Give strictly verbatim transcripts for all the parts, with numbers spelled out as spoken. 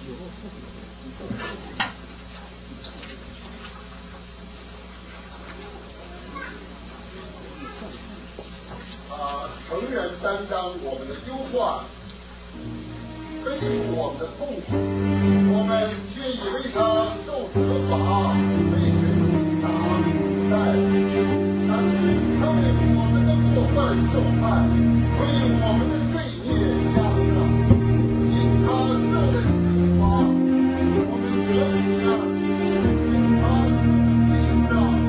啊，成人担当我们的忧患，背负我们的痛苦，我们却以为他受责罚，被人击打、待，但是他为我们的过犯受害，为我们的罪孽下葬，因他受的刑罚，我们得平安，因他应当。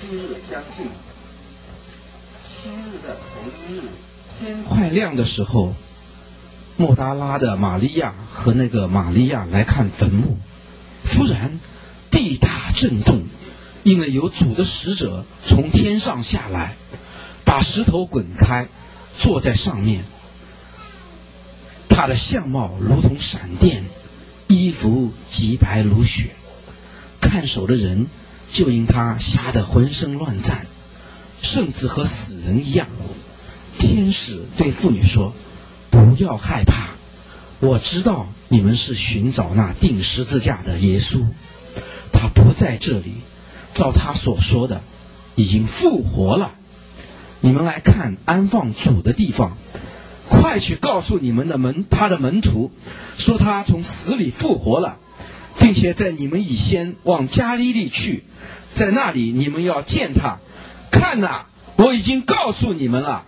七日将近，七日的头一日，天快亮的时候，莫达拉的玛利亚和那个玛利亚来看坟墓，忽然地大震动，因为有主的使者从天上下来，把石头滚开，坐在上面。他的相貌如同闪电，衣服极白如雪。看守的人就因他吓得浑身乱颤，甚至和死人一样。天使对妇女说：“不要害怕，我知道你们是寻找那钉十字架的耶稣，他不在这里，照他所说的，已经复活了。你们来看安放主的地方，快去告诉你们的门他的门徒，说他从死里复活了，并且在你们以先往加利利去，在那里你们要见他。看哪，我已经告诉你们了。”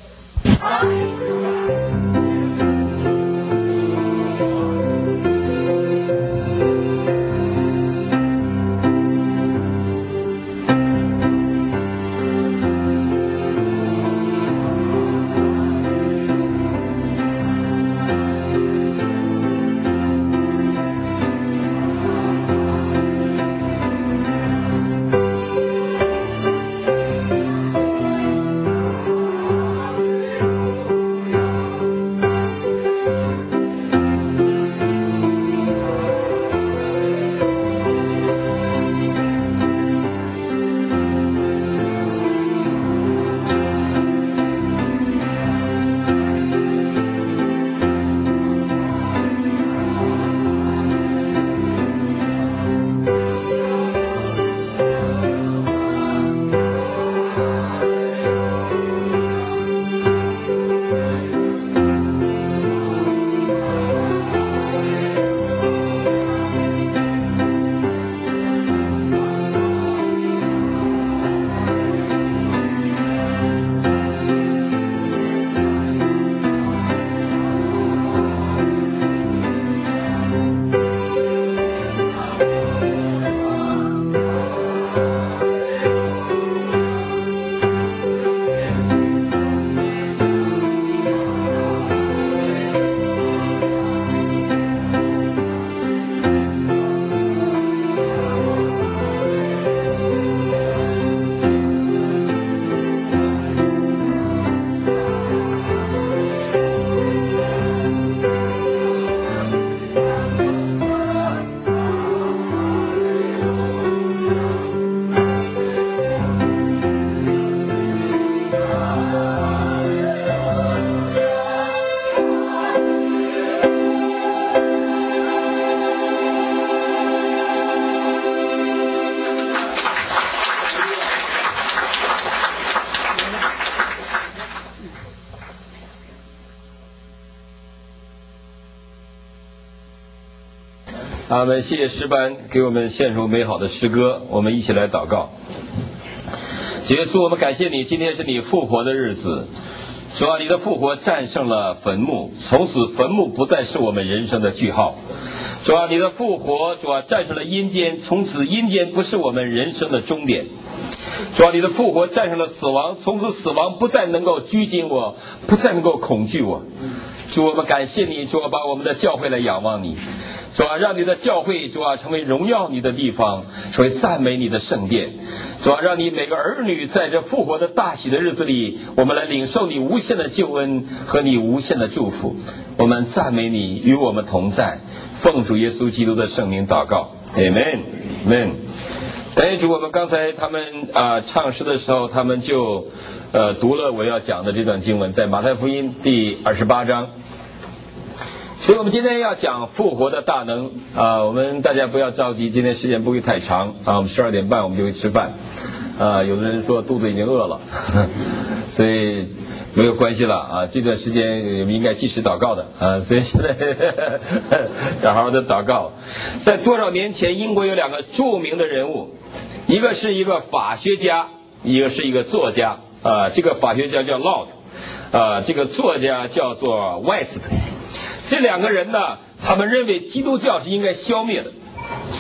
阿们，谢谢诗班给我们献出美好的诗歌，我们一起来祷告。耶稣，我们感谢你，今天是你复活的日子。主啊，你的复活战胜了坟墓，从此坟墓不再是我们人生的句号。主啊，你的复活，主啊，战胜了阴间，从此阴间不是我们人生的终点。主啊，你的复活战胜了死亡，从此死亡不再能够拘谨我，不再能够恐惧我。主，我们感谢你，主啊，把我们的教会来仰望你。主啊，让你的教会，主啊，成为荣耀你的地方，成为赞美你的圣殿。主啊，让你每个儿女在这复活的大喜的日子里，我们来领受你无限的救恩和你无限的祝福。我们赞美你，与我们同在。奉主耶稣基督的圣名祷告 ，Amen Amen。感谢主，我们刚才他们啊、呃、唱诗的时候，他们就呃读了我要讲的这段经文，在马太福音第二十八章。所以我们今天要讲复活的大能啊、呃，我们大家不要着急，今天时间不会太长啊，我们十二点半我们就会吃饭啊、呃。有的人说肚子已经饿了，呵呵所以没有关系了啊。这段时间我们应该及时祷告的啊，所以现在要好好的祷告。在多少年前，英国有两个著名的人物，一个是一个法学家，一个是一个作家啊。这个法学家叫 Lord 啊，这个作家叫做 West。这两个人呢，他们认为基督教是应该消灭的。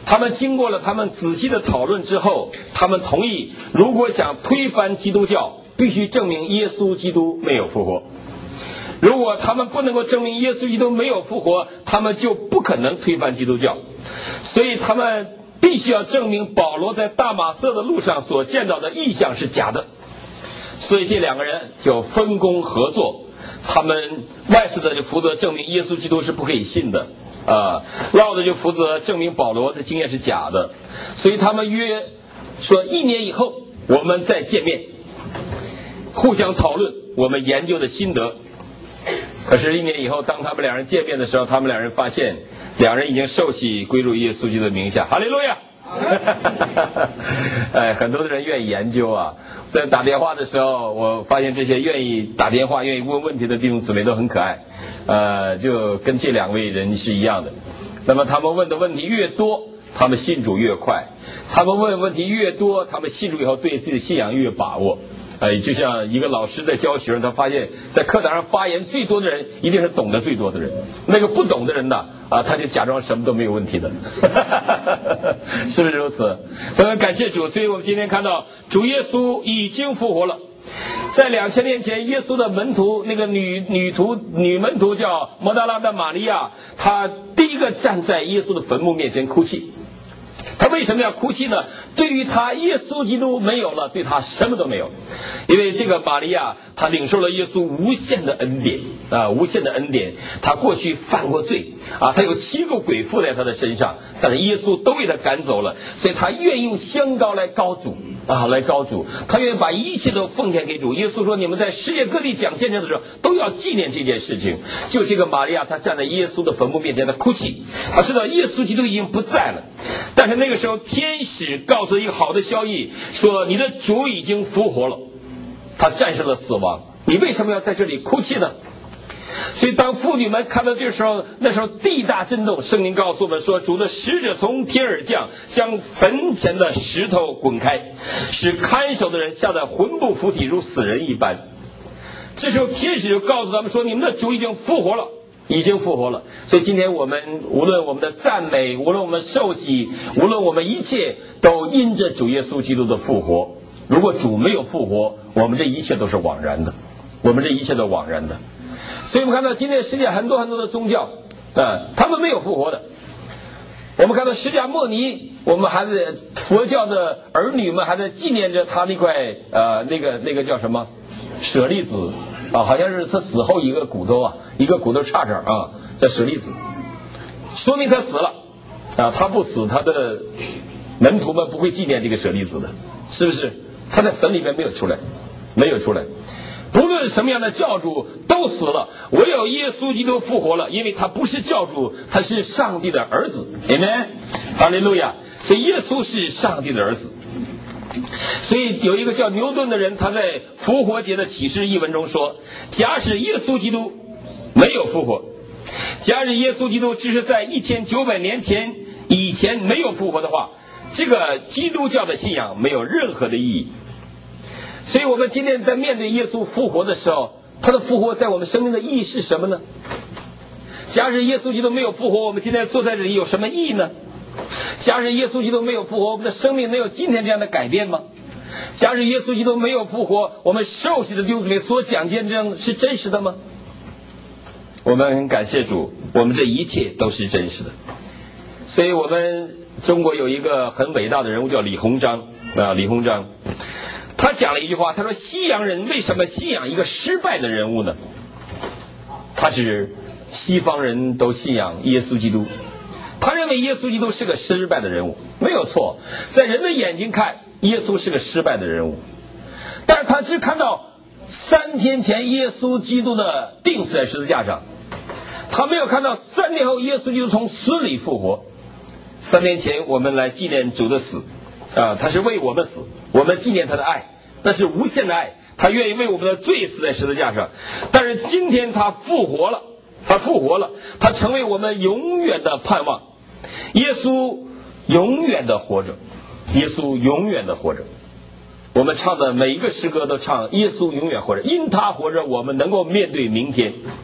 他们经过了他们仔细的讨论之后，他们同意，如果想推翻基督教，必须证明耶稣基督没有复活。如果他们不能够证明耶稣基督没有复活，他们就不可能推翻基督教。所以他们必须要证明保罗在大马色的路上所见到的异象是假的。所以这两个人就分工合作，他们外斯的就负责证明耶稣基督是不可以信的，啊，老的就负责证明保罗的经验是假的。所以他们约说一年以后我们再见面，互相讨论我们研究的心得。可是，一年以后，当他们两人见面的时候，他们两人发现，两人已经受洗归入耶稣基督的名下。哈利路亚！哎，很多的人愿意研究啊。在打电话的时候，我发现这些愿意打电话、愿意问问题的弟兄姊妹都很可爱，呃，就跟这两位人是一样的。那么他们问的问题越多，他们信主越快；他们问问题越多，他们信主以后对自己的信仰越把握。哎，就像一个老师在教学生，他发现在课堂上发言最多的人一定是懂得最多的人，那个不懂的人呢，啊，他就假装什么都没有问题的，是不是如此？所以感谢主，所以我们今天看到主耶稣已经复活了。在两千年前，耶稣的门徒那个女女徒女门徒叫摩达拉的玛利亚，她第一个站在耶稣的坟墓面前哭泣。他为什么要哭泣呢？对于他耶稣基督没有了，对他什么都没有。因为这个玛利亚，她领受了耶稣无限的恩典啊，无限的恩典。她过去犯过罪啊，她有七个鬼附在她的身上，但是耶稣都为她赶走了，所以她愿意用香膏来膏主啊，来膏主。她愿意把一切都奉献给主。耶稣说：“你们在世界各地讲见证的时候，都要纪念这件事情。”就这个玛利亚，她站在耶稣的坟墓面前，她哭泣。她知道耶稣基督已经不在了，但是那个时候天使告诉一个好的消息，说你的主已经复活了，他战胜了死亡，你为什么要在这里哭泣呢？所以当妇女们看到这时候，那时候地大震动，圣经告诉我们说，主的使者从天而降，将坟前的石头滚开，使看守的人吓得魂不附体，如死人一般。这时候天使就告诉他们说，你们的主已经复活了，已经复活了。所以今天我们无论我们的赞美，无论我们受洗，无论我们一切，都因着主耶稣基督的复活。如果主没有复活，我们这一切都是枉然的，我们这一切都枉然的。所以我们看到今天世界很多很多的宗教啊，他们没有复活的。我们看到释迦牟尼，我们还是佛教的儿女们还在纪念着他那块呃那个那个叫什么舍利子啊，好像是他死后一个骨头啊，一个骨头叉叉啊，叫舍利子，说明他死了啊，他不死，他的门徒们不会纪念这个舍利子的，是不是？他在坟里面没有出来，没有出来。不论什么样的教主都死了，唯有耶稣基督复活了，因为他不是教主，他是上帝的儿子。Amen， 哈利路亚。所以耶稣是上帝的儿子。所以有一个叫牛顿的人，他在复活节的启示一文中说，假使耶稣基督没有复活，假使耶稣基督只是在一千九百年前以前没有复活的话，这个基督教的信仰没有任何的意义。所以我们今天在面对耶稣复活的时候，他的复活在我们生命的意义是什么呢？假使耶稣基督没有复活，我们今天坐在这里有什么意义呢？假使耶稣基督没有复活，我们的生命能有今天这样的改变吗？假使耶稣基督没有复活，我们受洗的弟兄姊妹所讲见证是真实的吗？我们很感谢主，我们这一切都是真实的。所以我们中国有一个很伟大的人物叫李鸿章啊，李鸿章他讲了一句话，他说西洋人为什么信仰一个失败的人物呢？他指西方人都信仰耶稣基督，他认为耶稣基督是个失败的人物，没有错，在人的眼睛看耶稣是个失败的人物，但是他只看到三天前耶稣基督的钉死在十字架上，他没有看到三天后耶稣基督从死里复活。三年前我们来纪念主的死啊，他是为我们死，我们纪念他的爱，那是无限的爱，他愿意为我们的罪死在十字架上。但是今天他复活了，他复活了，他成为我们永远的盼望。耶稣永远的活着，耶稣永远的活着。我们唱的每一个诗歌都唱耶稣永远活着，因他活着我们能够面对明天，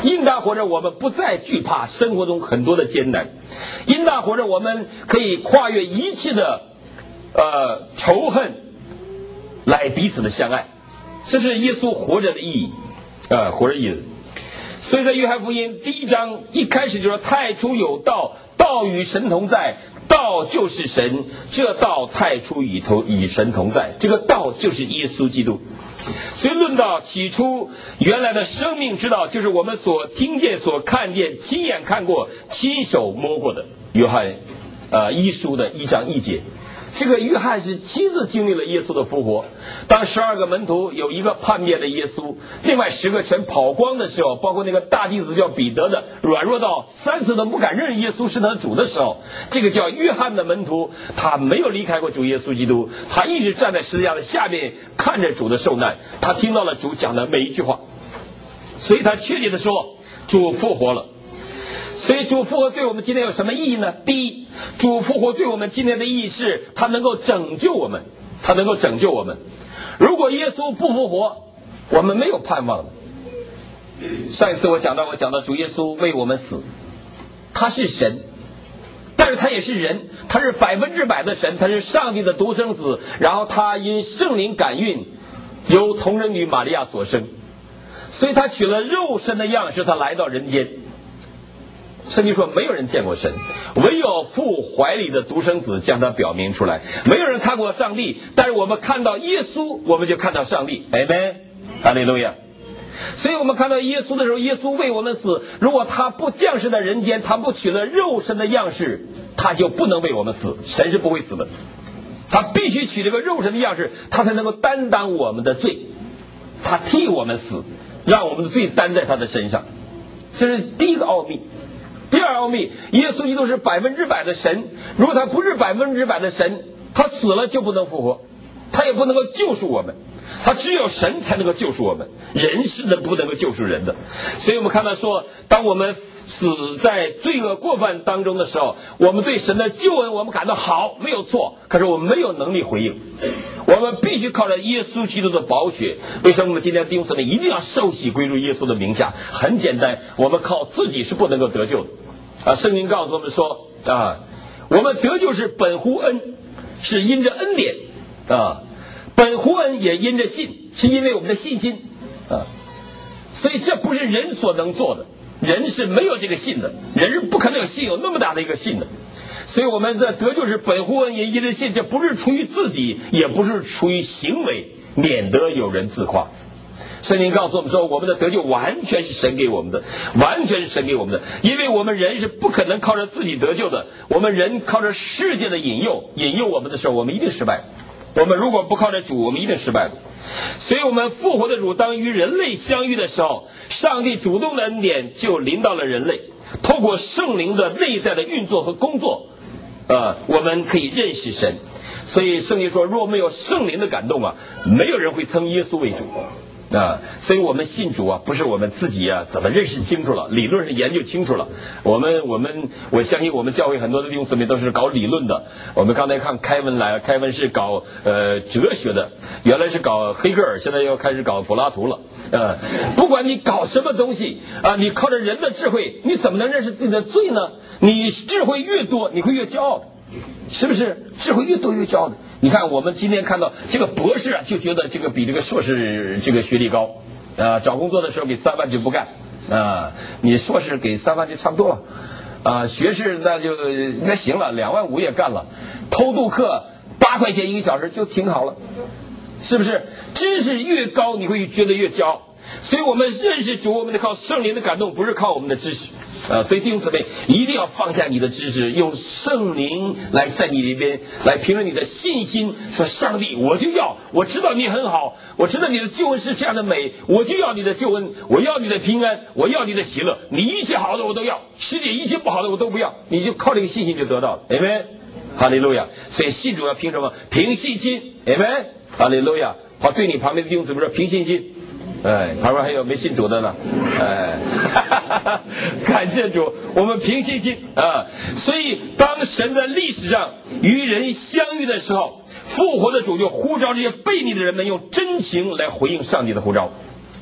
因他活着，我们不再惧怕生活中很多的艰难；因他活着，我们可以跨越一切的呃仇恨，来彼此的相爱。这是耶稣活着的意义，啊、呃，活着意义。所以在约翰福音第一章一开始就说：“太初有道，道与神同在，道就是神，这道太初与同与神同在。”这个道就是耶稣基督。所以论到起初原来的生命之道，就是我们所听见、所看见、亲眼看过、亲手摸过的。约翰，呃，一书的一章一节。这个约翰是亲自经历了耶稣的复活。当十二个门徒有一个叛变的耶稣，另外十个全跑光的时候，包括那个大弟子叫彼得的软弱到三次都不敢认耶稣是他的主的时候，这个叫约翰的门徒，他没有离开过主耶稣基督，他一直站在十字架的下面看着主的受难，他听到了主讲的每一句话，所以他确切的说主复活了。所以主复活对我们今天有什么意义呢？第一，主复活对我们今天的意义是他能够拯救我们，他能够拯救我们。如果耶稣不复活，我们没有盼望的。上一次我讲到我讲到主耶稣为我们死，他是神，但是他也是人，他是百分之百的神，他是上帝的独生子，然后他因圣灵感孕，由童人女玛利亚所生，所以他取了肉身的样式，他来到人间。圣经说没有人见过神，唯有父怀里的独生子将他表明出来。没有人看过上帝，但是我们看到耶稣，我们就看到上帝。阿们，哈利路亚。所以我们看到耶稣的时候，耶稣为我们死，如果他不降世在人间，他不取了肉身的样式，他就不能为我们死。神是不会死的，他必须取这个肉身的样式，他才能够担当我们的罪，他替我们死，让我们的罪担在他的身上。这是第一个奥秘。第二奥秘，耶稣基督是百分之百的神，如果他不是百分之百的神，他死了就不能复活，他也不能够救赎我们，他只有神才能够救赎我们，人是能不能够救赎人的。所以我们看到说，当我们死在罪恶过犯当中的时候，我们对神的救恩我们感到好，没有错，可是我们没有能力回应，我们必须靠着耶稣基督的宝血。为什么我们今天弟兄姊妹一定要受洗归入耶稣的名下？很简单，我们靠自己是不能够得救的啊！圣经告诉我们说啊，我们得救是本乎恩，是因着恩典啊，本乎恩也因着信，是因为我们的信心啊，所以这不是人所能做的，人是没有这个信的，人是不可能有信有那么大的一个信的。所以我们的得救是本乎恩也因着信，这不是出于自己，也不是出于行为，免得有人自夸。圣经告诉我们说，我们的得救完全是神给我们的，完全是神给我们的，因为我们人是不可能靠着自己得救的，我们人靠着世界的引诱引诱我们的时候，我们一定失败。我们如果不靠着主，我们一定失败的。所以我们复活的主当与人类相遇的时候，上帝主动的恩典就临到了人类，透过圣灵的内在的运作和工作，呃，我们可以认识神。所以圣经说，若没有圣灵的感动啊，没有人会称耶稣为主啊。所以我们信主啊，不是我们自己啊怎么认识清楚了，理论上研究清楚了。我们我们我相信我们教会很多的弟兄姊妹都是搞理论的。我们刚才看开文来，开文是搞呃哲学的，原来是搞黑格尔，现在又开始搞柏拉图了。呃，不管你搞什么东西啊，你靠着人的智慧，你怎么能认识自己的罪呢？你智慧越多，你会越骄傲的。是不是智慧越多越骄傲的？你看我们今天看到这个博士啊，就觉得这个比这个硕士这个学历高啊，找工作的时候给三万就不干啊，你硕士给三万就差不多了啊，学士那就应该行了，两万五也干了，偷渡课八块钱一个小时就挺好了，是不是？知识越高，你会觉得越骄傲。所以我们认识主，我们得靠圣灵的感动，不是靠我们的知识啊。所以弟兄姊妹一定要放下你的知识，用圣灵来在你里边来凭着你的信心说，上帝我就要，我知道你很好，我知道你的救恩是这样的美，我就要你的救恩，我要你的平安，我要你的喜乐，你一切好的我都要，世界一切不好的我都不要，你就靠这个信心就得到了。阿们，哈利路亚。所以信主要凭什么？凭信心。阿们，哈利路亚。好，对你旁边的弟兄姊妹说，凭信心。哎，旁边还有没信主的呢？哎，感谢主，我们凭信心啊！所以，当神在历史上与人相遇的时候，复活的主就呼召这些悖逆的人们用真情来回应上帝的呼召。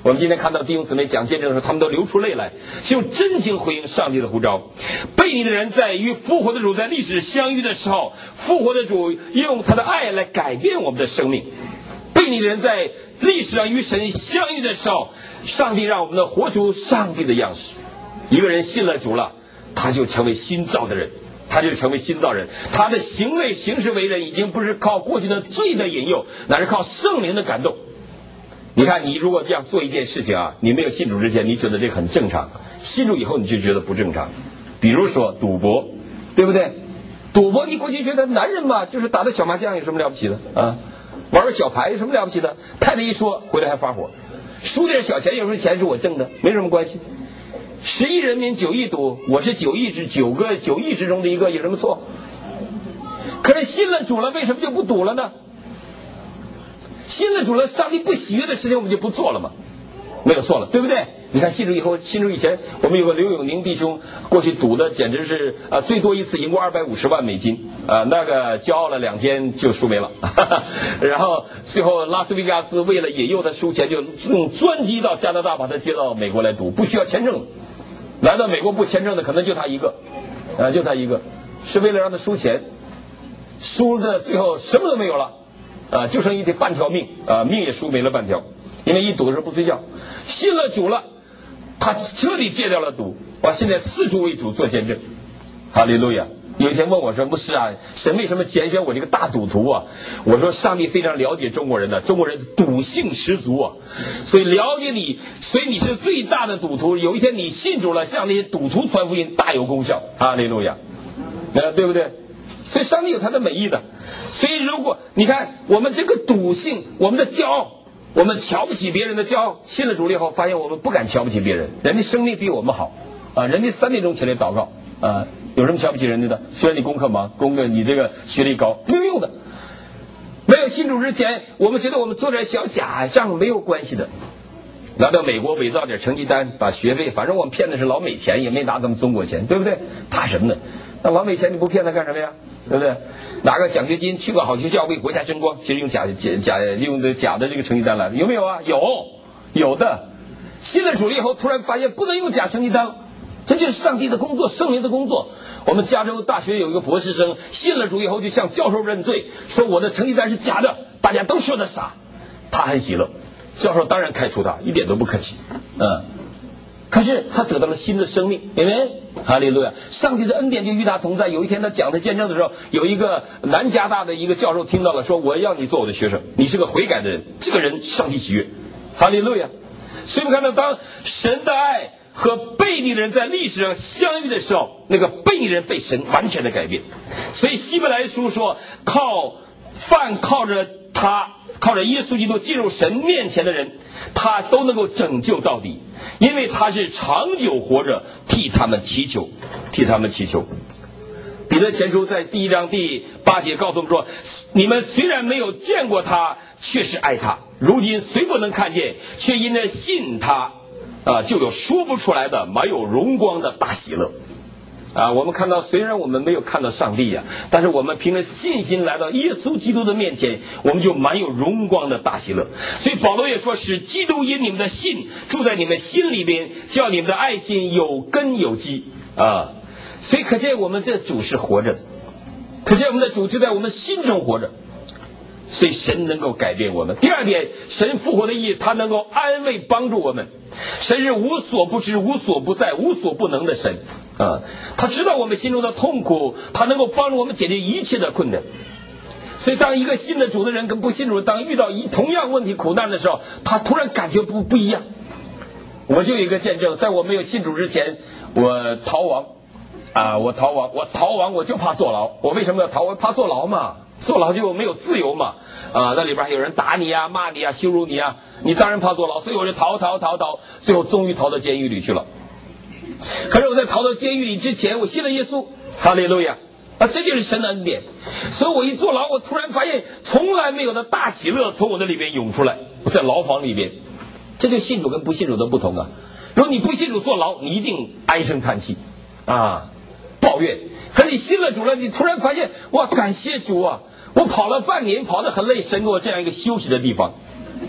我们今天看到弟兄姊妹讲见证的时候，他们都流出泪来，是用真情回应上帝的呼召。悖逆的人在与复活的主在历史相遇的时候，复活的主用他的爱来改变我们的生命。悖逆的人在历史上与神相遇的时候，上帝让我们的活出上帝的样式。一个人信了主了，他就成为新造的人，他就成为新造人。他的行为行事为人已经不是靠过去的罪的引诱，乃是靠圣灵的感动。你看，你如果这样做一件事情啊，你没有信主之前你觉得这个很正常，信主以后你就觉得不正常。比如说赌博，对不对？赌博你过去觉得男人嘛，就是打打小麻将有什么了不起的啊？玩玩小牌有什么了不起的？太太一说回来还发火，输点小钱有时候钱是我挣的，没什么关系。十亿人民九亿赌，我是九亿之九个九亿之中的一个，有什么错？可是信了主了，为什么就不赌了呢？信了主了，上帝不喜悦的事情我们就不做了嘛，没有错了，对不对？你看信主以后，信主以前，我们有个刘永宁弟兄过去赌的简直是啊、呃，最多一次赢过二百五十万美金啊、呃，那个骄傲了两天就输没了，哈哈，然后最后拉斯维加斯为了引诱他输钱，就用专机到加拿大把他接到美国来赌，不需要签证，来到美国不签证的可能就他一个，啊、呃，就他一个，是为了让他输钱，输的最后什么都没有了。啊，就剩一条半条命啊，命也输没了半条，因为一赌的时候不睡觉。信了主了，他彻底戒掉了赌，我现在四处为主做见证，哈利路亚。有一天问我说：“牧师啊，神为什么拣选我这个大赌徒啊？”我说：“上帝非常了解中国人的，中国人赌性十足啊，所以了解你，所以你是最大的赌徒。有一天你信主了，向那些赌徒传福音大有功效，哈利路亚，呃，对不对？所以上帝有他的美意的。所以如果你看我们这个赌性，我们的骄傲，我们瞧不起别人的骄傲，信了主了以后发现我们不敢瞧不起别人，人家生命比我们好啊，人家三点钟起来祷告啊，有什么瞧不起人家的？虽然你功课忙，功课你这个学历高，没有用的。没有信主之前，我们觉得我们做点小假账没有关系的。来到美国伪造点成绩单，把学费，反正我们骗的是老美钱，也没拿咱们中国钱，对不对？怕什么呢？那老美钱你不骗他干什么呀？对不对？拿个奖学金去个好学校为国家争光，其实用假假假用的假的这个成绩单来了，有没有啊？有，有的。信了主了以后，突然发现不能用假成绩单，这就是上帝的工作，圣灵的工作。我们加州大学有一个博士生，信了主以后就向教授认罪，说我的成绩单是假的，大家都说他傻，他很喜乐。教授当然开除他，一点都不客气，嗯。可是他得到了新的生命，因为哈利路亚，上帝的恩典就与他同在。有一天他讲他见证的时候，有一个南加大的一个教授听到了，说我要你做我的学生，你是个悔改的人，这个人上帝喜悦，哈利路亚。所以我们看到，当神的爱和悖逆的人在历史上相遇的时候，那个悖逆人被神完全的改变。所以希伯来书说，靠凡靠着他靠着耶稣基督进入神面前的人，他都能够拯救到底，因为他是长久活着，替他们祈求，替他们祈求。彼得前书在第一章第八节告诉我们说，你们虽然没有见过他，却是爱他，如今虽不能看见，却因着信他啊，就有说不出来的满有荣光的大喜乐。啊，我们看到，虽然我们没有看到上帝呀、啊，但是我们凭着信心来到耶稣基督的面前，我们就满有荣光的大喜乐。所以保罗也说，使基督因你们的信住在你们心里边，叫你们的爱心有根有基啊。所以可见我们这主是活着的，可见我们的主就在我们心中活着。所以神能够改变我们。第二点，神复活的意义，他能够安慰帮助我们。神是无所不知、无所不在、无所不能的神啊！他知道我们心中的痛苦，他能够帮助我们解决一切的困难。所以当一个信的主的人跟不信主当遇到一同样问题苦难的时候，他突然感觉不不一样。我就有一个见证，在我没有信主之前，我逃亡啊，我逃亡，我逃亡，我就怕坐牢。我为什么要逃？我怕坐牢嘛。坐牢就没有自由嘛，啊，那里边还有人打你啊、骂你啊、羞辱你啊，你当然怕坐牢，所以我就逃逃逃逃，最后终于逃到监狱里去了。可是我在逃到监狱里之前，我信了耶稣，哈利路亚啊，这就是神的恩典。所以我一坐牢，我突然发现从来没有的大喜乐从我的里边涌出来。我在牢房里边，这就信主跟不信主的不同啊。如果你不信主坐牢，你一定唉声叹气啊，抱怨。可是你信了主了，你突然发现，哇，感谢主啊！我跑了半年，跑得很累，神给我这样一个休息的地方。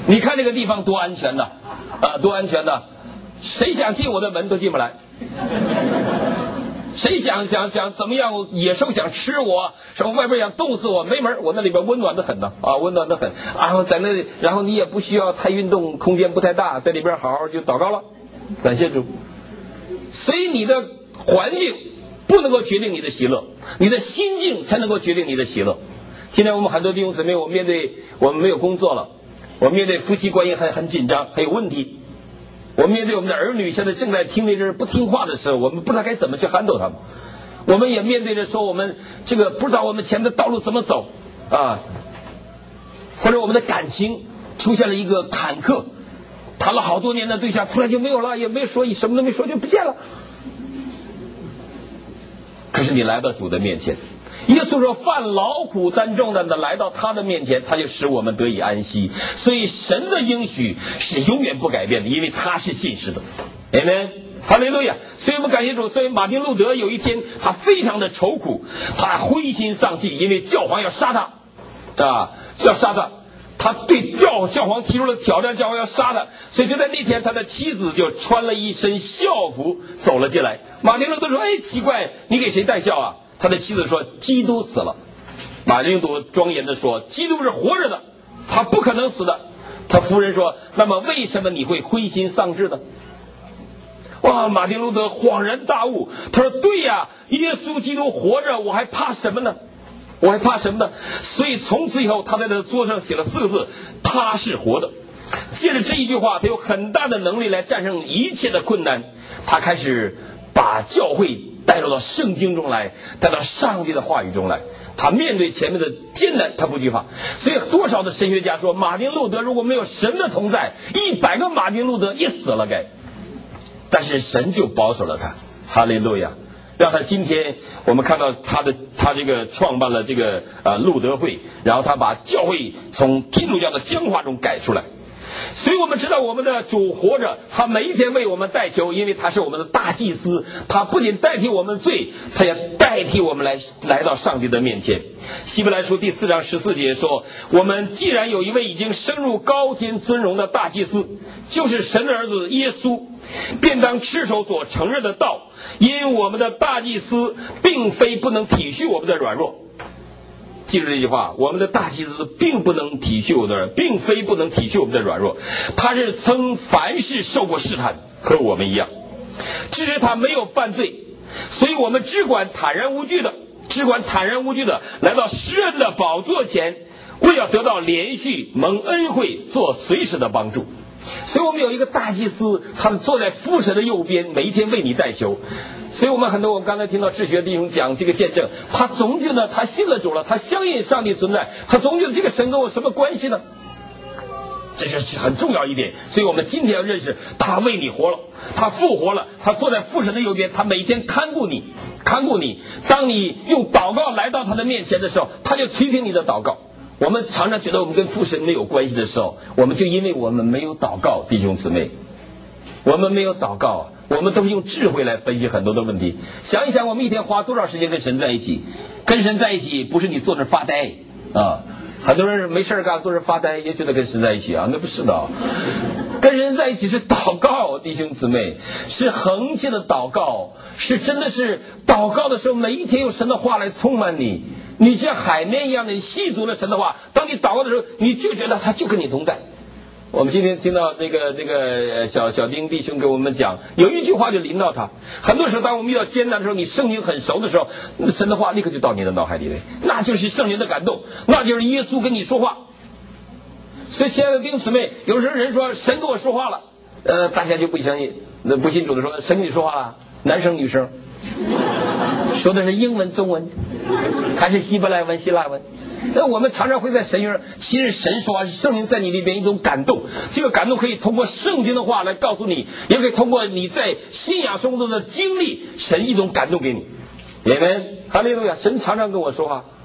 你看这个地方多安全呐，啊，多安全呐！谁想进我的门都进不来。谁想想想怎么样？野兽想吃我，什么外边想冻死我，没门！我那里边温暖的很呢，啊，温暖的很。然后在那里，然后你也不需要太运动，空间不太大，在里边好好就祷告了，感谢主。所以你的环境不能够决定你的喜乐，你的心境才能够决定你的喜乐。今天我们很多弟兄姊妹，我们面对我们没有工作了，我们面对夫妻关系很很紧张，很有问题。我们面对我们的儿女现在正在听那阵不听话的时候，我们不知道该怎么去handle他们。我们也面对着说我们这个不知道我们前面的道路怎么走啊，或者我们的感情出现了一个坎坷，谈了好多年的对象突然就没有了，也没说什么都没说就不见了。可是你来到主的面前，耶稣说犯劳苦担重担的来到他的面前，他就使我们得以安息。所以神的应许是永远不改变的，因为他是信实的。 Amen， 哈利路亚。所以我们感谢主。所以马丁路德有一天他非常的愁苦，他灰心丧气，因为教皇要杀他啊，要杀他。他对教教皇提出了挑战，教皇要杀他。所以就在那天，他的妻子就穿了一身孝服走了进来。马丁路德说：哎，奇怪，你给谁戴孝啊？他的妻子说：基督死了。马丁路德庄严地说：基督是活着的，他不可能死的。他夫人说：那么为什么你会灰心丧志呢？哇！马丁路德恍然大悟，他说：对呀，耶稣基督活着，我还怕什么呢？我还怕什么呢？所以从此以后，他在他的桌上写了四个字：他是活的。借着这一句话，他有很大的能力来战胜一切的困难。他开始把教会带入到圣经中来，带到上帝的话语中来。他面对前面的艰难，他不惧怕。所以多少的神学家说，马丁路德如果没有神的同在，一百个马丁路德也死了该。但是神就保守了他，哈利路亚，让他今天我们看到他的他这个创办了这个呃路德会，然后他把教会从天主教的僵化中改出来。所以我们知道我们的主活着，他每一天为我们代求，因为他是我们的大祭司，他不仅代替我们罪，他也代替我们来来到上帝的面前。希伯来书第四章十四节说，我们既然有一位已经升入高天尊荣的大祭司，就是神的儿子耶稣，便当持守所承认的道，因我们的大祭司并非不能体恤我们的软弱。记住这句话，我们的大祭司并不能体恤我们的软，并非不能体恤我们的软弱，他是曾凡事受过试探，和我们一样，只是他没有犯罪，所以我们只管坦然无惧的，只管坦然无惧的来到施恩的宝座前，为要得到连续蒙恩惠，做随时的帮助。所以我们有一个大祭司，他们坐在父神的右边，每一天为你代求。所以我们很多我们刚才听到志学弟兄讲这个见证，他总觉得他信了主了，他相信上帝存在，他总觉得这个神跟我什么关系呢？这是很重要一点。所以我们今天要认识，他为你活了，他复活了，他坐在父神的右边，他每天看顾你，看顾你。当你用祷告来到他的面前的时候，他就垂听你的祷告。我们常常觉得我们跟父神没有关系的时候，我们就因为我们没有祷告，弟兄姊妹，我们没有祷告，我们都是用智慧来分析很多的问题。想一想，我们一天花多少时间跟神在一起？跟神在一起不是你坐那发呆啊，很多人没事干坐这发呆也觉得跟神在一起啊，那不是的。跟人在一起是祷告，弟兄姊妹，是恒切的祷告，是真的是祷告的时候，每一天有神的话来充满你，你像海绵一样的吸足了神的话。当你祷告的时候，你就觉得他就跟你同在。我们今天听到那个那个小小丁弟兄给我们讲，有一句话就临到他。很多时候，当我们遇到艰难的时候，你圣经很熟的时候，神的话立刻就到你的脑海里来，那就是圣灵的感动，那就是耶稣跟你说话。所以，亲爱的弟兄姊妹，有时候人说神跟我说话了，呃，大家就不相信，那不信主的说神跟你说话了，男生女生，说的是英文、中文，还是希伯来文、希腊文？那我们常常会在神学上，其实神说话是圣灵在你里边一种感动，这个感动可以通过圣经的话来告诉你，也可以通过你在信仰生活中的经历，神一种感动给你。阿们，哈利路亚！神常常跟我说话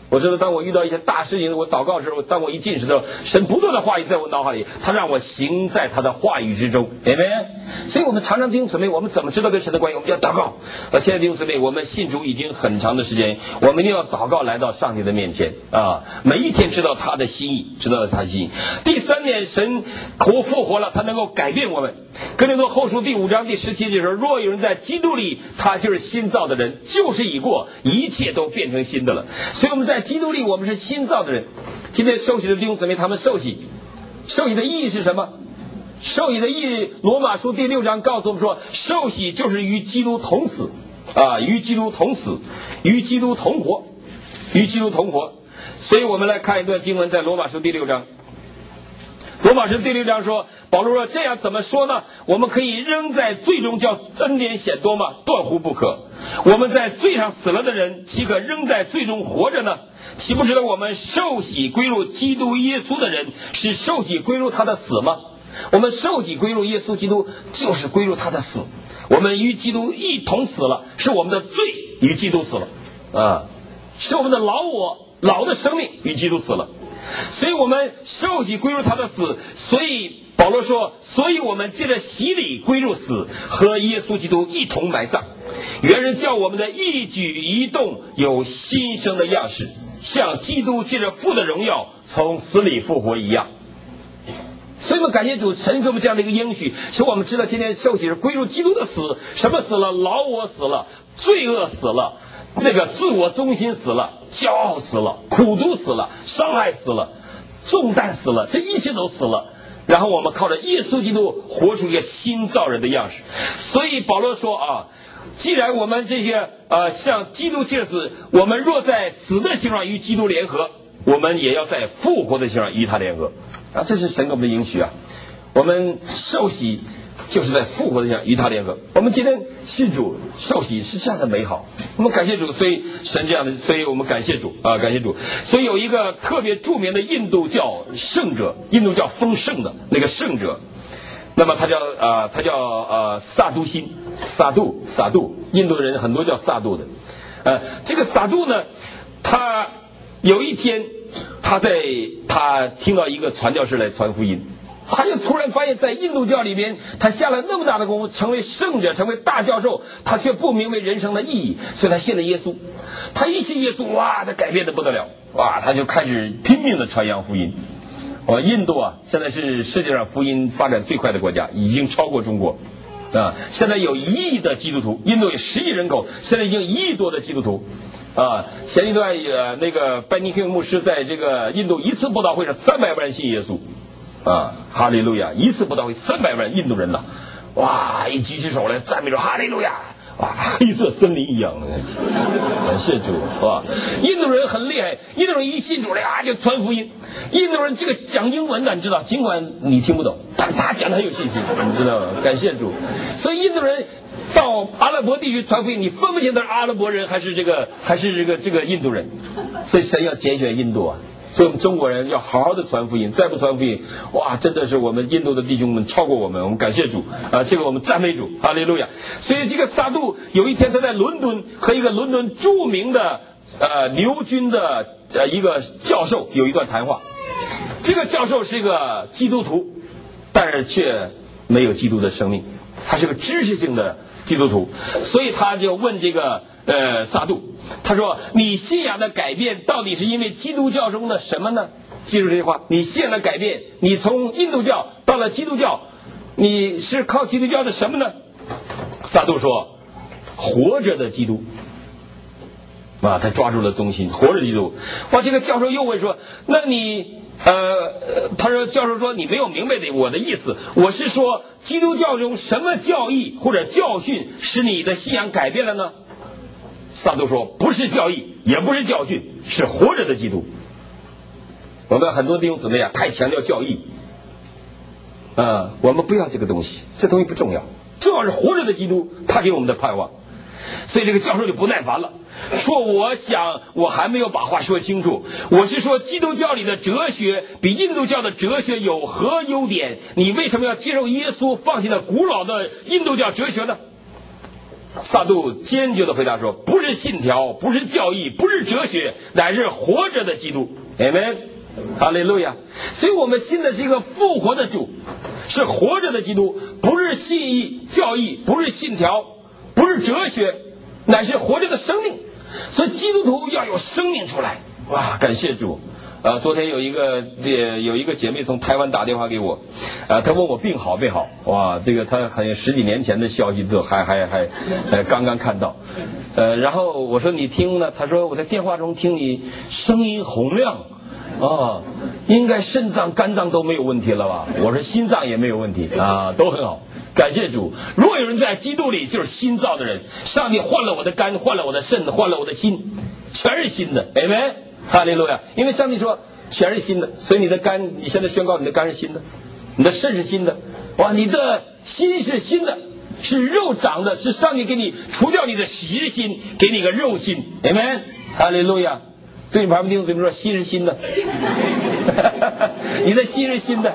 我知道，当我遇到一些大事情，我祷告的时候，当我一进食的时候，神不断的话语在我脑海里，他让我行在他的话语之中，对不对？所以我们常常弟兄姊妹，我们怎么知道跟神的关系？我们要祷告。而现在弟兄姊妹，我们信主已经很长的时间，我们一定要祷告来到上帝的面前啊，每一天知道他的心意，知道他的心意。第三点，神活复活了，他能够改变我们。哥林多后书第五章第十七节说：若有人在基督里，他就是新造的人，旧事已过，一切都变成新的了。所以我们在基督里，我们是新造的人。今天受洗的弟兄姊妹，他们受洗，受洗的意义是什么？受洗的意义，罗马书第六章告诉我们说，受洗就是与基督同死啊，与基督同死，与基督同活，与基督同活。所以我们来看一段经文，在罗马书第六章。罗马书第六章说，保罗说，这样怎么说呢？我们可以仍在罪中叫恩典显多吗？断乎不可。我们在罪上死了的人，岂可仍在罪中活着呢？岂不知道我们受洗归入基督耶稣的人，是受洗归入他的死吗？我们受洗归入耶稣基督，就是归入他的死。我们与基督一同死了，是我们的罪与基督死了啊，是我们的老我老的生命与基督死了。所以我们受洗归入他的死，所以保罗说，所以我们借着洗礼归入死，和耶稣基督一同埋葬。原人叫我们的一举一动有新生的样式，像基督借着父的荣耀从死里复活一样。所以我们感谢主，神给我们这样的一个应许，使我们知道今天受洗是归入基督的死。什么死了？老我死了，罪恶死了，那个自我中心死了，骄傲死了，苦毒死了，伤害死了，重担死了，这一切都死了。然后我们靠着耶稣基督活出一个新造人的样式。所以保罗说啊，既然我们这些呃像基督借死，我们若在死的形上与基督联合，我们也要在复活的形上与他联合啊，这是神给我们的应许啊。我们受洗就是在复活的上与他联合。我们今天信主受洗是这样的美好，我们感谢主。所以神这样的，所以我们感谢主啊，感谢主。所以有一个特别著名的印度教圣者，印度教丰盛的那个圣者，那么他叫啊、呃，他叫呃萨杜辛，萨杜萨杜，印度人很多叫萨杜的。呃，这个萨杜呢，他有一天他在他听到一个传教士来传福音。他就突然发现，在印度教里面，他下了那么大的功夫，成为圣者，成为大教授，他却不明白人生的意义，所以他信了耶稣。他一信耶稣，哇，他改变的不得了，哇，他就开始拼命的传扬福音。哦，印度啊，现在是世界上福音发展最快的国家，已经超过中国啊。现在有一亿的基督徒，印度有十亿人口，现在已经一亿多的基督徒。啊，前一段呃，那个班尼克牧师在这个印度一次布道会上，三百万人信耶稣。啊，哈利路亚！一次布道会三百万印度人呐，哇，一举起手来赞美着哈利路亚，哇，黑色森林一样，感谢主啊！印度人很厉害，印度人一信主了啊就传福音。印度人这个讲英文的，你知道，尽管你听不懂，但他讲的很有信心，你知道吗？感谢主。所以印度人到阿拉伯地区传福音，你分不清他是阿拉伯人还是这个还是这个这个印度人。所以神要拣选印度啊。所以我们中国人要好好的传福音，再不传福音，哇，真的是我们印度的弟兄们超过我们，我们感谢主啊，这个我们赞美主，哈利路亚。所以这个萨杜有一天他在伦敦和一个伦敦著名的呃牛津的呃一个教授有一段谈话。这个教授是一个基督徒，但是却没有基督的生命，他是个知识性的基督徒，所以他就问这个呃萨杜，他说：“你信仰的改变到底是因为基督教中的什么呢？”记住这句话，你信仰的改变，你从印度教到了基督教，你是靠基督教的什么呢？萨杜说：“活着的基督。”啊，他抓住了中心，活着的基督。哇，这个教授又问说：“那你？”呃，他说，教授说你没有明白的我的意思，我是说基督教中什么教义或者教训使你的信仰改变了呢？萨杜说，不是教义，也不是教训，是活着的基督。我们很多弟兄姊妹啊，太强调教义，啊、呃，我们不要这个东西，这东西不重要，重要是活着的基督，他给我们的盼望。所以这个教授就不耐烦了，说我想我还没有把话说清楚，我是说基督教里的哲学比印度教的哲学有何优点？你为什么要接受耶稣放弃了古老的印度教哲学呢？ 撒杜坚决地回答说，不是信条，不是教义，不是哲学，乃是活着的基督。阿们，哈利路亚。所以我们信的是一个复活的主，是活着的基督，不是信义教义，不是信条，不是哲学，乃是活着的生命。所以基督徒要有生命出来。哇，感谢主。呃，昨天有一个呃有一个姐妹从台湾打电话给我，呃，她问我病好没好。哇，这个她好像十几年前的消息都还还还呃刚刚看到。呃，然后我说你听呢？她说我在电话中听你声音洪亮，啊，应该肾脏肝脏都没有问题了吧？我说心脏也没有问题啊，都很好。感谢主，若有人在基督里，就是新造的人。上帝换了我的肝，换了我的肾，换了我的心，全是新的。阿们，哈利路亚。因为上帝说全是新的，所以你的肝，你现在宣告你的肝是新的，你的肾是新的，哇，你的心是新的，是肉长的，是上帝给你除掉你的实心，给你个肉心。阿们，哈利路亚。对你旁边听嘴说心是新的，你的心是新的，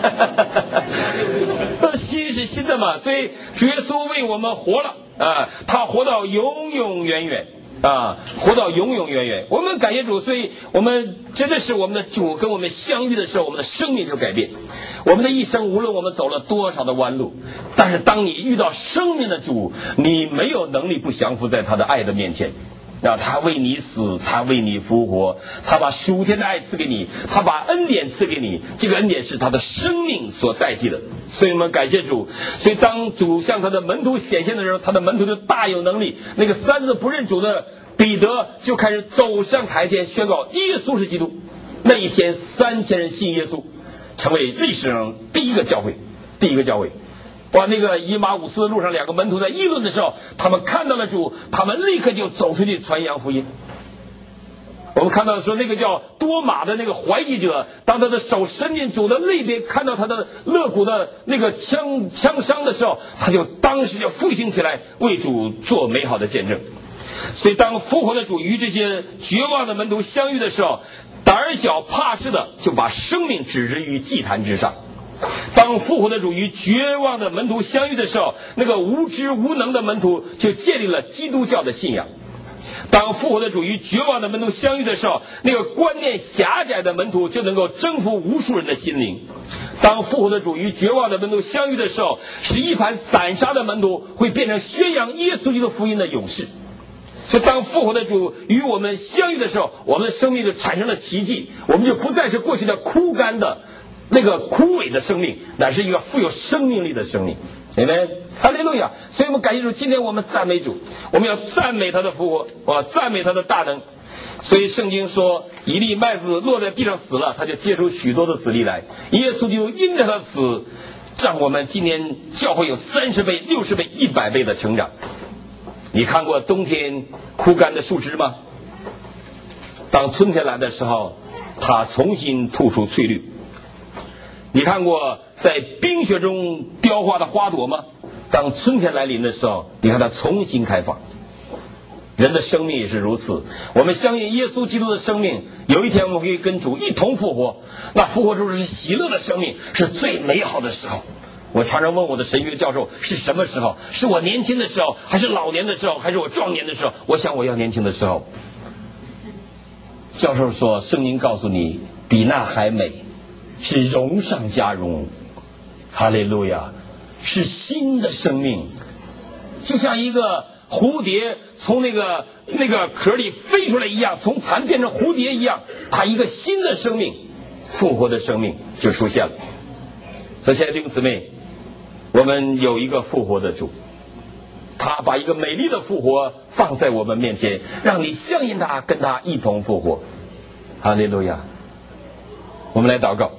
心是新的嘛，所以主耶稣为我们活了啊，他活到永永远远啊，活到永永远远。我们感谢主，所以我们真的是我们的主跟我们相遇的时候，我们的生命就改变。我们的一生无论我们走了多少的弯路，但是当你遇到生命的主，你没有能力不降服在他的爱的面前。啊，他为你死，他为你复活，他把属天的爱赐给你，他把恩典赐给你，这个恩典是他的生命所代替的。所以我们感谢主。所以当主向他的门徒显现的时候，他的门徒就大有能力。那个三次不认主的彼得就开始走上台前宣告耶稣是基督。那一天三千人信耶稣，成为历史上第一个教会，第一个教会。哇，那个以马忤斯的路上，两个门徒在议论的时候，他们看到了主，他们立刻就走出去传扬福音。我们看到说，那个叫多马的那个怀疑者，当他的手伸进主的肋边，看到他的肋骨的那个枪枪伤的时候，他就当时就复兴起来，为主做美好的见证。所以当复活的主与这些绝望的门徒相遇的时候，胆儿小怕事的就把生命置之于祭坛之上。当复活的主与绝望的门徒相遇的时候，那个无知无能的门徒就建立了基督教的信仰。当复活的主与绝望的门徒相遇的时候，那个观念狭窄的门徒就能够征服无数人的心灵。当复活的主与绝望的门徒相遇的时候，使一盘散沙的门徒会变成宣扬耶稣基督福音的勇士。所以当复活的主与我们相遇的时候，我们的生命就产生了奇迹，我们就不再是过去的枯干的那个枯萎的生命，乃是一个富有生命力的生命。阿们，哈利路亚。所以我们感谢主，今天我们赞美主，我们要赞美他的复活，我赞美他的大能。所以圣经说，一粒麦子落在地上死了，他就结出许多的子粒来。耶稣就因着他死，让我们今年教会有三十倍、六十倍、一百倍的成长。你看过冬天枯干的树枝吗？当春天来的时候，它重新吐出翠绿。你看过在冰雪中雕花的花朵吗？当春天来临的时候，你看它重新开放。人的生命也是如此，我们相信耶稣基督的生命，有一天我们可以跟主一同复活。那复活之后是喜乐的生命，是最美好的时候。我常常问我的神学教授，是什么时候？是我年轻的时候，还是老年的时候，还是我壮年的时候？我想我要年轻的时候。教授说，圣经告诉你，比那还美，是荣上加荣。哈利路亚，是新的生命，就像一个蝴蝶从那个那个壳里飞出来一样，从蚕变成蝴蝶一样，它一个新的生命，复活的生命就出现了。所以亲爱的弟兄姊妹，我们有一个复活的主，他把一个美丽的复活放在我们面前，让你相信他，跟他一同复活。哈利路亚。我们来祷告。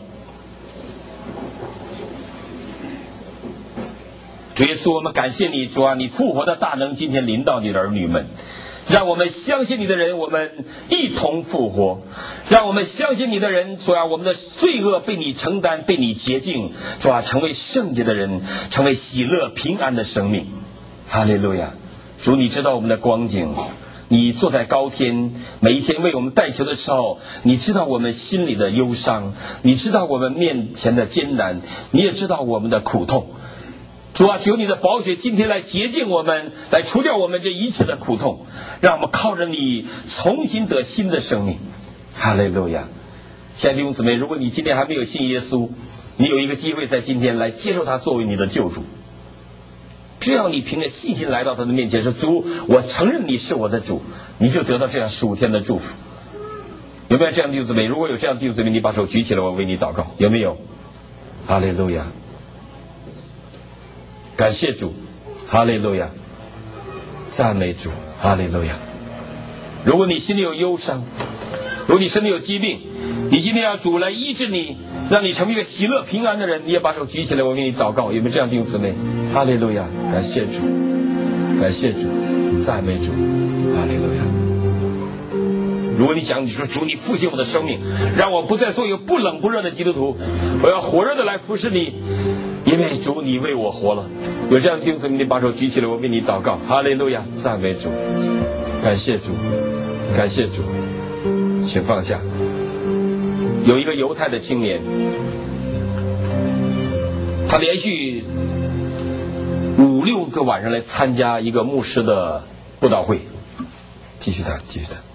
主耶稣，我们感谢你，主啊，你复活的大能今天临到你的儿女们，让我们相信你的人，我们一同复活；让我们相信你的人，主啊，我们的罪恶被你承担，被你洁净，主啊，成为圣洁的人，成为喜乐平安的生命。哈利路亚。主，你知道我们的光景，你坐在高天，每一天为我们代求的时候，你知道我们心里的忧伤，你知道我们面前的艰难，你也知道我们的苦痛。 主啊，求你的宝血今天来洁净我们，来除掉我们这一切的苦痛，让我们靠着你重新得新的生命。哈利路亚！亲爱的弟兄姊妹，如果你今天还没有信耶稣，你有一个机会在今天来接受他作为你的救主。只要你凭着信心来到他的面前说，主，我承认你是我的主，你就得到这样十五天的祝福。有没有这样的弟兄姊妹？如果有这样的弟兄姊妹，你把手举起来，我为你祷告。有没有？哈利路亚！感谢主，哈利路亚！赞美主，哈利路亚！如果你心里有忧伤，如果你身体有疾病，你今天要主来医治你，让你成为一个喜乐平安的人，你也把手举起来，我为你祷告。有没有这样的弟兄姊妹？哈利路亚！感谢主，感谢主，赞美主，哈利路亚！如果你想，你说主，你复兴我的生命，让我不再做一个不冷不热的基督徒，我要火热的来服侍你，因为主你为我活了。有这样的弟兄姊妹，你把手举起来，我为你祷告。哈利路亚！赞美主，感谢主，感谢主，请放下。有一个犹太的青年，他连续五六个晚上来参加一个牧师的布道会。继续谈，继续谈。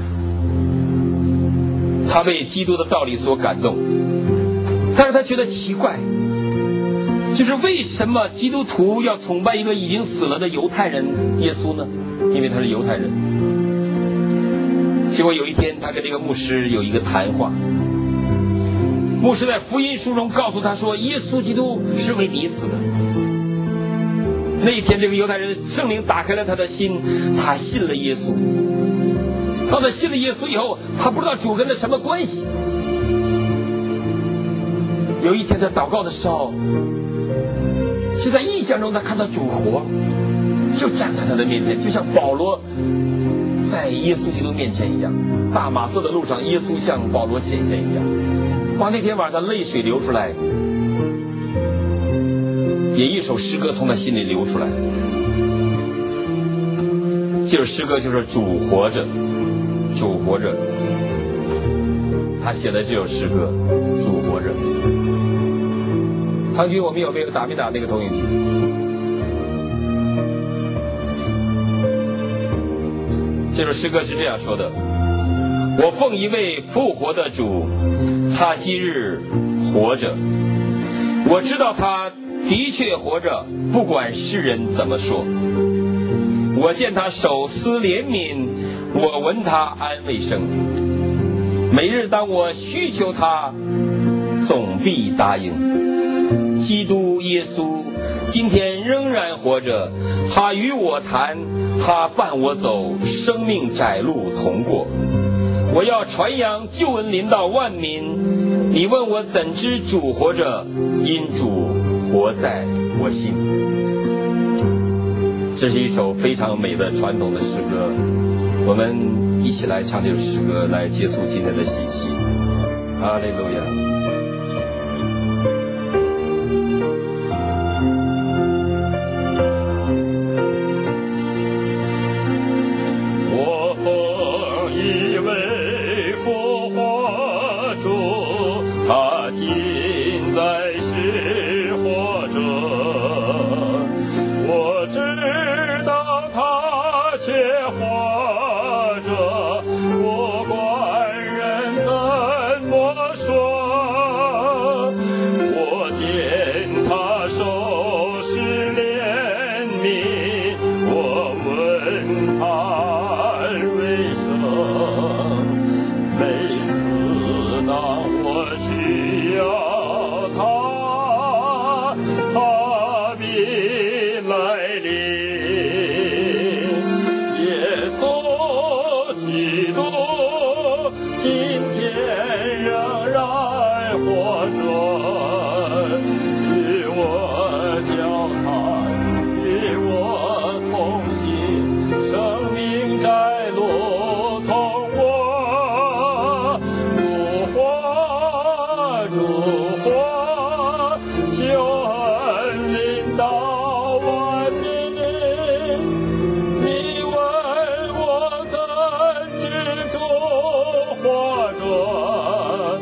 他被基督的道理所感动，但是他觉得奇怪，就是为什么基督徒要崇拜一个已经死了的犹太人耶稣呢？因为他是犹太人。结果有一天，他跟这个牧师有一个谈话，牧师在福音书中告诉他说，耶稣基督是为你死的。那一天，这个犹太人圣灵打开了他的心，他信了耶稣。当他信了耶稣以后，他不知道主跟他什么关系。有一天他祷告的时候，就在异象中他看到主活，就站在他的面前，就像保罗在耶稣基督面前一样。大马色的路上，耶稣向保罗显现一样。哇，那天晚上他泪水流出来，也一首诗歌从他心里流出来。这首诗歌就是主活着，主活着。他写的这首诗歌，主活着。苍军，我们有没有打没打那个投影机？这首诗歌是这样说的：我奉一位复活的主，他今日活着，我知道他的确活着，不管世人怎么说。我见他手撕怜悯，我闻他安慰声。每日当我需求他，总必答应。基督耶稣今天仍然活着，他与我谈，他伴我走，生命窄路同过。我要传扬救恩临到万民。你问我怎知主活着？因主活在我心。这是一首非常美的传统的诗歌，我们一起来唱这首诗歌，来结束今天的信息。哈利路亚。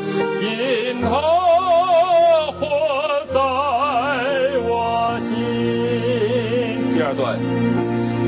因他活在我心。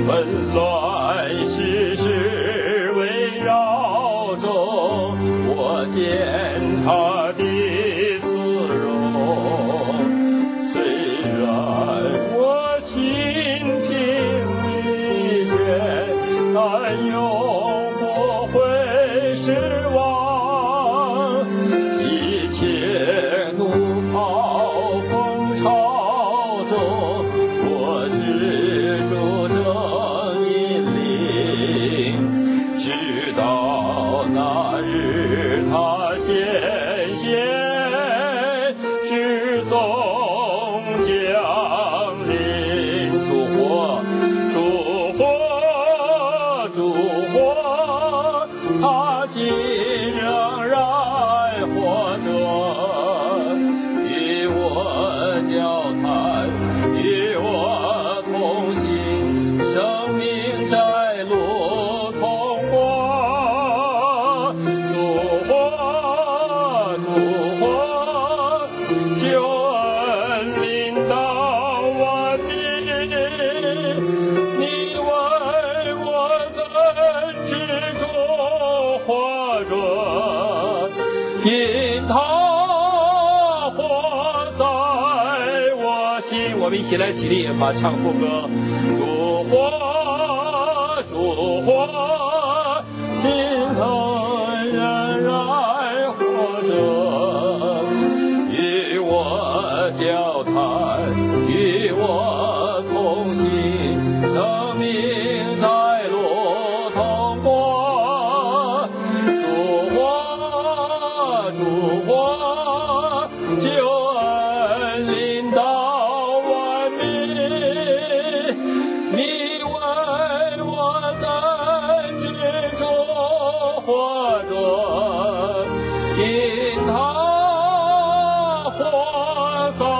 纷乱世事围绕中，我见他的慈容。虽然我心平力竭，但永不会失望。一切怒涛风潮中，我止住正引领，直到那日他显现，至终降临。烛火，烛火，烛火，他今仍然活着，与我交谈，与我同行，生命在路通过。烛火，烛火，救恩临到万民，你为我怎止住活着？因他活在我心。我们一起来起立，把唱副歌。烛火，烛火，心头仍然活着，与我交谈，与我同行，生命在路通过。烛火，烛火，救恩临到万民，你为我怎止住活着？因他活在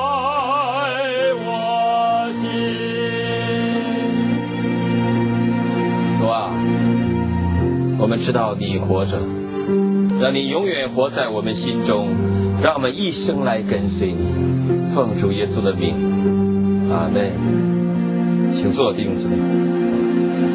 我心。主啊，我们知道你活着，让你永远活在我们心中，让我们一生来跟随你。奉主耶稣的名，阿们。请坐，弟兄姊妹。